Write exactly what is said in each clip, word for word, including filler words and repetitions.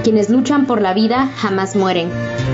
Quienes luchan por la vida jamás mueren.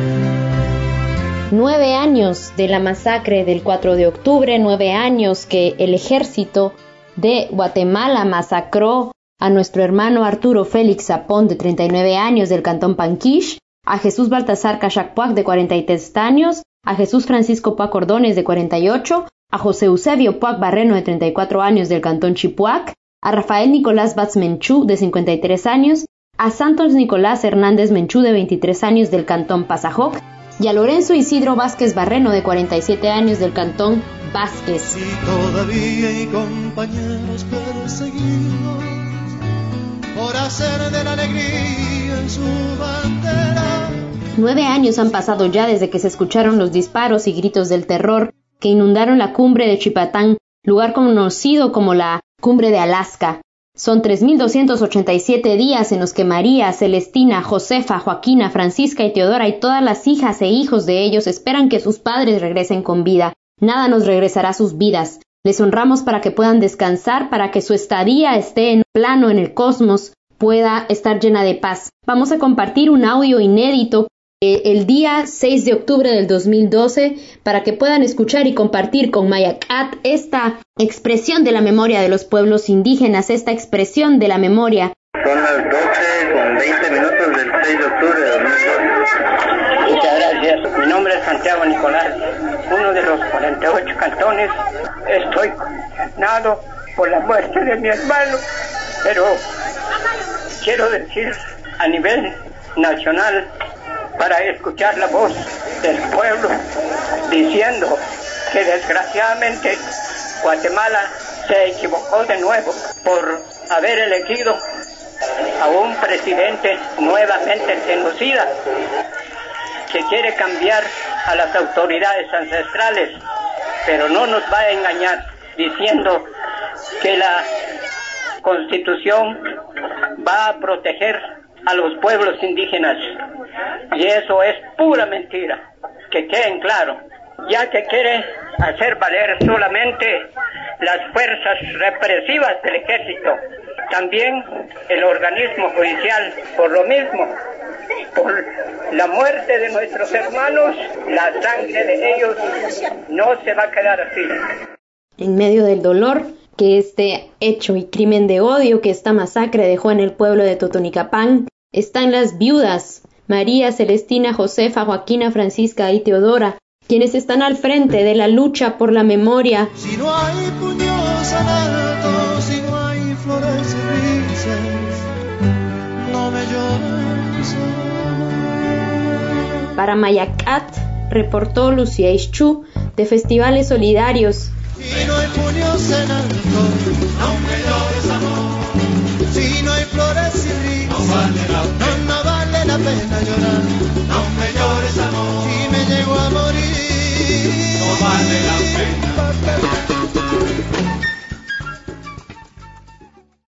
Nueve años de la masacre del cuatro de octubre, nueve años que el ejército de Guatemala masacró a nuestro hermano Arturo Félix Zapón, de treinta y nueve años, del cantón Panquish, a Jesús Baltasar Cachac-Puac, de cuarenta y tres años, a Jesús Francisco Puac Ordones, de cuarenta y ocho, a José Eusebio Puac Barreno, de treinta y cuatro años, del cantón Chipuac, a Rafael Nicolás Batz Menchú, de cincuenta y tres años, a Santos Nicolás Hernández Menchú, de veintitrés años, del cantón Pasajoc, y a Lorenzo Isidro Vázquez Barreno, de cuarenta y siete años, del cantón Vázquez. Y todavía hay compañeros perseguidos por hacer de la alegría en su bandera. Nueve años han pasado ya desde que se escucharon los disparos y gritos del terror que inundaron la cumbre de Chipatán, lugar conocido como la Cumbre de Alaska. Son tres mil doscientos ochenta y siete días en los que María, Celestina, Josefa, Joaquina, Francisca y Teodora y todas las hijas e hijos de ellos esperan que sus padres regresen con vida. Nada nos regresará sus vidas. Les honramos para que puedan descansar, para que su estadía esté en plano en el cosmos, pueda estar llena de paz. Vamos a compartir un audio inédito eh, el día seis de octubre del dos mil doce para que puedan escuchar y compartir con Mayacat esta expresión de la memoria de los pueblos indígenas, esta expresión de la memoria. Son las doce con veinte minutos del seis de octubre de dos mil doce. Muchas gracias. Mi nombre es Santiago Nicolás, uno de los cuarenta y ocho cantones. Estoy condenado por la muerte de mi hermano, pero quiero decir a nivel nacional, para escuchar la voz del pueblo diciendo que desgraciadamente Guatemala se equivocó de nuevo por haber elegido a un presidente nuevamente genocida que quiere cambiar a las autoridades ancestrales, pero no nos va a engañar diciendo que la Constitución va a proteger a los pueblos indígenas, y eso es pura mentira, que queden claro, ya que quiere hacer valer solamente las fuerzas represivas del ejército. También el organismo judicial, por lo mismo, por la muerte de nuestros hermanos, la sangre de ellos no se va a quedar así. En medio del dolor que este hecho y crimen de odio que esta masacre dejó en el pueblo de Totonicapán, están las viudas María, Celestina, Josefa, Joaquina, Francisca y Teodora, quienes están al frente de la lucha por la memoria. Si no hay puños en alto, si no hay flores y risas, no me llores. Para Mayacat, reportó Lucía Ischú, de Festivales Solidarios. Si no hay puños en alto, no me llores, amor. Si no hay flores y risas, no vale la pena, no, no vale la pena llorar. No me llores, amor. Si me llego a morir, no vale la pena.